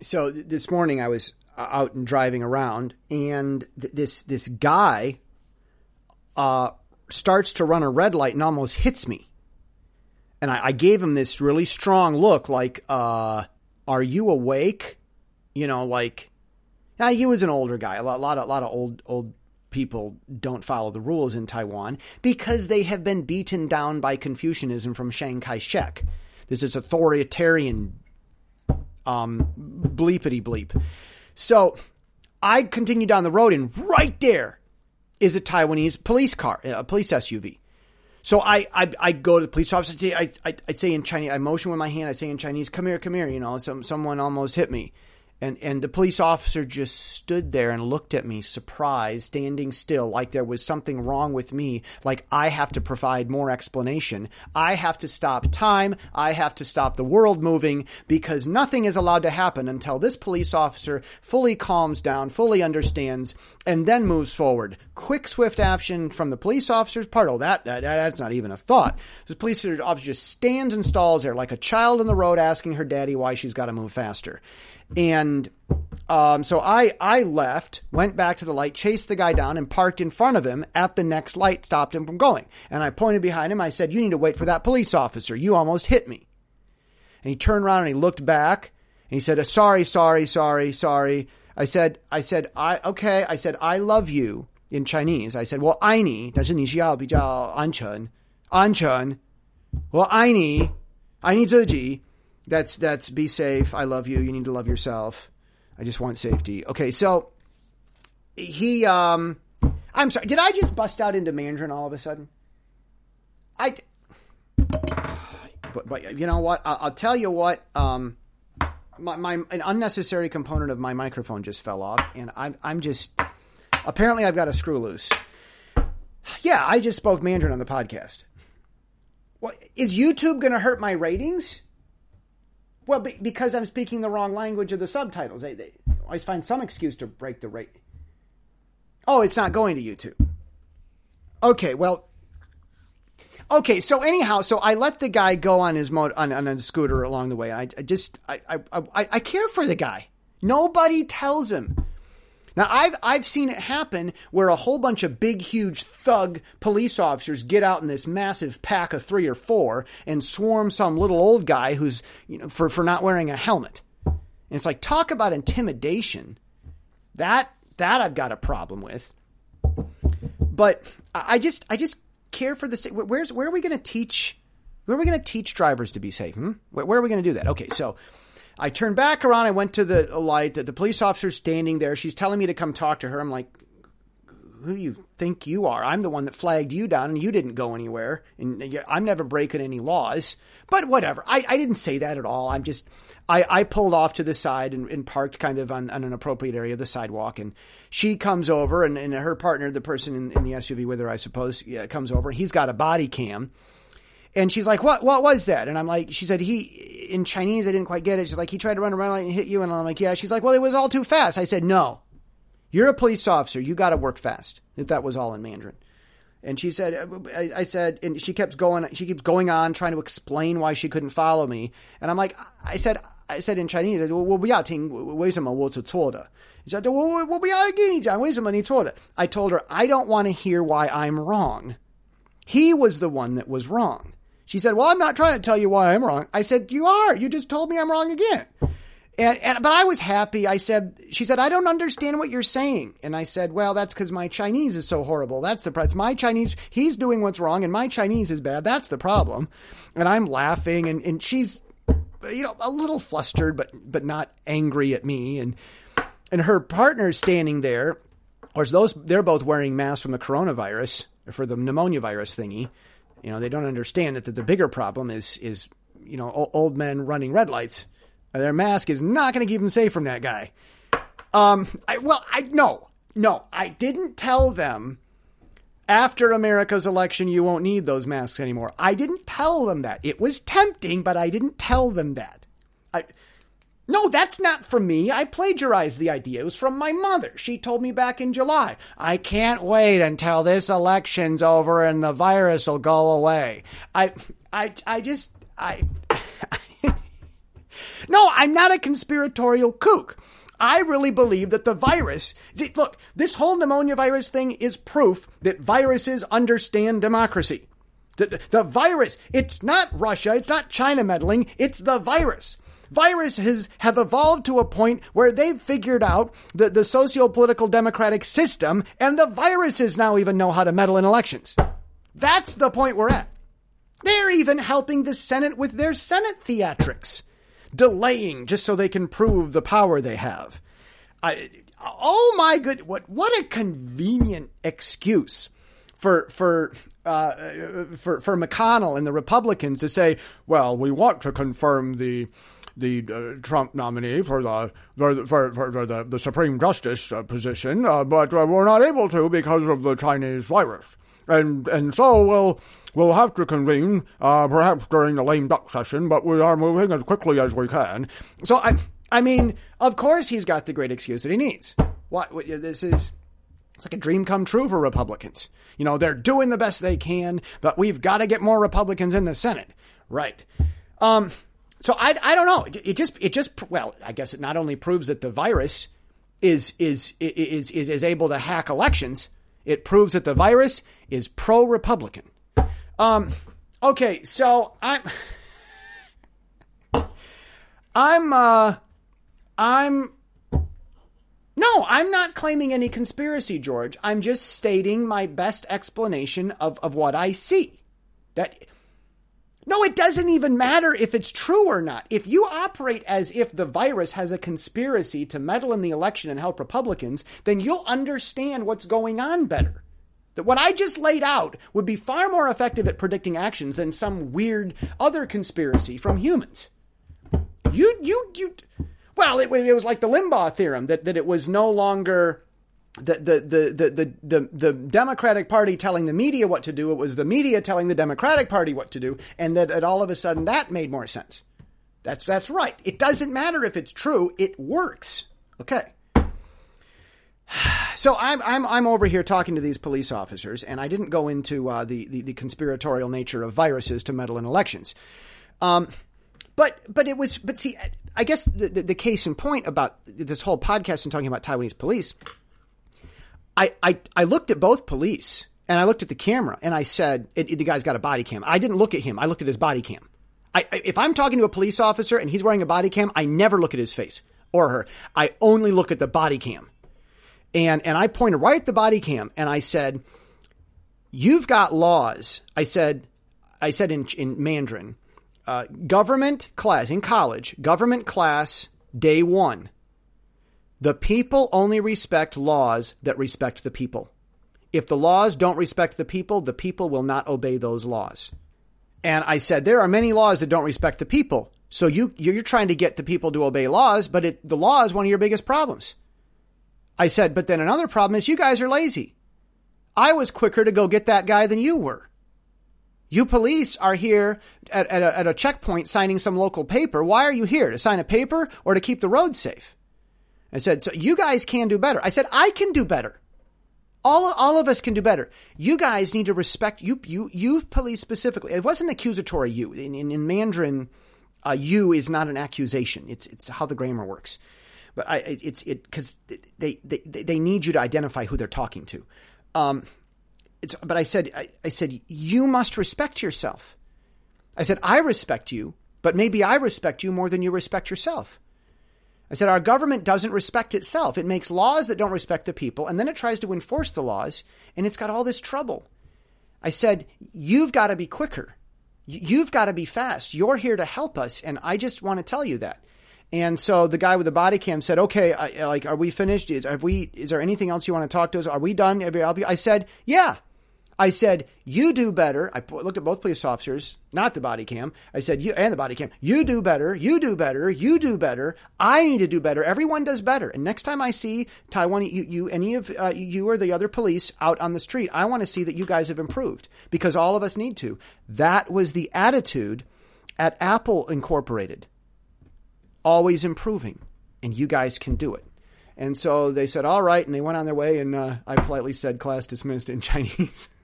So this morning I was out and driving around, and this guy starts to run a red light and almost hits me. And I gave him this really strong look like, are you awake? You know, like, he was an older guy. A lot of old people don't follow the rules in Taiwan because they have been beaten down by Confucianism from Chiang Kai-shek. This is authoritarian bleepity bleep. So I continue down the road, and right there is a Taiwanese police car, a police SUV. So I go to the police officer. I say in Chinese, I motion with my hand. I say in Chinese, come here. You know, someone almost hit me. And the police officer just stood there and looked at me, surprised, standing still, like there was something wrong with me, like I have to provide more explanation. I have to stop time. I have to stop the world moving, because nothing is allowed to happen until this police officer fully calms down, fully understands, and then moves forward. Quick, swift action from the police officer's part. Oh, that's not even a thought. The police officer just stands and stalls there like a child on the road asking her daddy why she's got to move faster. And so I left, went back to the light, chased the guy down, and parked in front of him at the next light, stopped him from going. And I pointed behind him. I said, you need to wait for that police officer. You almost hit me. And he turned around and he looked back and he said, sorry. I said, I love you in Chinese. I said, well, 爱你，但是你需要比较安全。我爱你自己。That's be safe. I love you. You need to love yourself. I just want safety. Okay. So he, I'm sorry. Did I just bust out into Mandarin all of a sudden? But you know what? I'll tell you what, an unnecessary component of my microphone just fell off, and I'm just, apparently I've got a screw loose. Yeah. I just spoke Mandarin on the podcast. What, is YouTube going to hurt my ratings? Well, because I'm speaking the wrong language of the subtitles. They always find some excuse to break the rate. Oh, it's not going to YouTube. Okay, well. Okay, so anyhow, so I let the guy go on his on a scooter along the way. I care for the guy. Nobody tells him. Now, I've seen it happen where a whole bunch of big, huge thug police officers get out in this massive pack of 3 or 4 and swarm some little old guy who's, you know, for not wearing a helmet. And it's like, talk about intimidation. That I've got a problem with. But I just care for the, where are we going to teach? Where are we going to teach drivers to be safe? Where are we going to do that? Okay, so I turned back around. I went to the light. The police officer's standing there. She's telling me to come talk to her. I'm like, who do you think you are? I'm the one that flagged you down, and you didn't go anywhere. And I'm never breaking any laws. But whatever. I didn't say that at all. I pulled off to the side and parked kind of on an appropriate area of the sidewalk. And she comes over, and her partner, the person in the SUV with her, I suppose, comes over. He's got a body cam. And she's like, what was that? And I'm like, she said, in Chinese, I didn't quite get it. She's like, he tried to run a red light and hit you. And I'm like, yeah. She's like, well, it was all too fast. I said, no, you're a police officer. You got to work fast. That was all in Mandarin. And she said, I said, and she keeps going on trying to explain why she couldn't follow me. And I'm like, I said in Chinese, 我不要听为什么我是错的. She said, 我不要跟你讲为什么你错的. I told her, I don't want to hear why I'm wrong. He was the one that was wrong. She said, well, I'm not trying to tell you why I'm wrong. I said, you are. You just told me I'm wrong again. But I was happy. She said, I don't understand what you're saying. And I said, well, that's because my Chinese is so horrible. That's the problem. My Chinese, he's doing what's wrong and my Chinese is bad. That's the problem. And I'm laughing and she's, you know, a little flustered, but not angry at me. And her partner's standing there, or they're both wearing masks from the coronavirus, or for the pneumonia virus thingy. You know, they don't understand that the bigger problem is, you know, old men running red lights. Their mask is not going to keep them safe from that guy. I didn't tell them after America's election, you won't need those masks anymore. I didn't tell them that. It was tempting, but I didn't tell them that. No, that's not from me. I plagiarized the idea. It was from my mother. She told me back in July, I can't wait until this election's over and the virus will go away. No, I'm not a conspiratorial kook. I really believe that the virus, look, this whole pneumonia virus thing is proof that viruses understand democracy. The virus, it's not Russia, it's not China meddling, it's the virus. Viruses have evolved to a point where they've figured out the socio-political democratic system, and the viruses now even know how to meddle in elections. That's the point we're at. They're even helping the Senate with their Senate theatrics, delaying just so they can prove the power they have. Oh my good, what a convenient excuse for McConnell and the Republicans to say, well, we want to confirm the Trump nominee for the Supreme Justice position, but we're not able to because of the Chinese virus. And so we'll have to convene, perhaps during the lame duck session, but we are moving as quickly as we can. So I mean, of course he's got the great excuse that he needs. It's like a dream come true for Republicans. You know, they're doing the best they can, but we've got to get more Republicans in the Senate. Right. So I don't know. It just, well, I guess it not only proves that the virus is able to hack elections, it proves that the virus is pro-Republican. Okay, so I'm not claiming any conspiracy, George. I'm just stating my best explanation of what I see. No, it doesn't even matter if it's true or not. If you operate as if the virus has a conspiracy to meddle in the election and help Republicans, then you'll understand what's going on better. That what I just laid out would be far more effective at predicting actions than some weird other conspiracy from humans. Well, it was like the Limbaugh theorem that it was no longer the Democratic Party telling the media what to do. It was the media telling the Democratic Party what to do. And that all of a sudden that made more sense. That's right. It doesn't matter if it's true. It works. Okay. So I'm over here talking to these police officers, and I didn't go into the conspiratorial nature of viruses to meddle in elections. But see, I guess the case in point about this whole podcast and talking about Taiwanese police, I looked at both police and I looked at the camera and I said, the guy's got a body cam. I didn't look at him. I looked at his body cam. If I'm talking to a police officer and he's wearing a body cam, I never look at his face or her. I only look at the body cam. And I pointed right at the body cam and I said, you've got laws. I said in Mandarin, government class in college, government class day 1. The people only respect laws that respect the people. If the laws don't respect the people will not obey those laws. And I said, there are many laws that don't respect the people. So you're trying to get the people to obey laws, but the law is one of your biggest problems. I said, but then another problem is you guys are lazy. I was quicker to go get that guy than you were. You police are here at a checkpoint signing some local paper. Why are you here? To sign a paper or to keep the roads safe? I said, so you guys can do better. I said, I can do better. All of us can do better. You guys need to respect you police specifically. It wasn't accusatory you. In Mandarin, you is not an accusation. It's how the grammar works. But because they need you to identify who they're talking to. But I said, you must respect yourself. I said, I respect you, but maybe I respect you more than you respect yourself. I said, our government doesn't respect itself. It makes laws that don't respect the people, and then it tries to enforce the laws, and it's got all this trouble. I said, you've got to be quicker. You've got to be fast. You're here to help us, and I just want to tell you that. And so the guy with the body cam said, okay, are we finished? Is there anything else you want to talk to us? Are we done? I said, yeah. I said, you do better. I looked at both police officers, not the body cam. I said, you and the body cam, you do better. You do better. You do better. I need to do better. Everyone does better. And next time I see Taiwan, any of you or the other police out on the street, I want to see that you guys have improved because all of us need to. That was the attitude at Apple Incorporated. Always improving, and you guys can do it. And so they said, all right, and they went on their way, and I politely said, class dismissed in Chinese.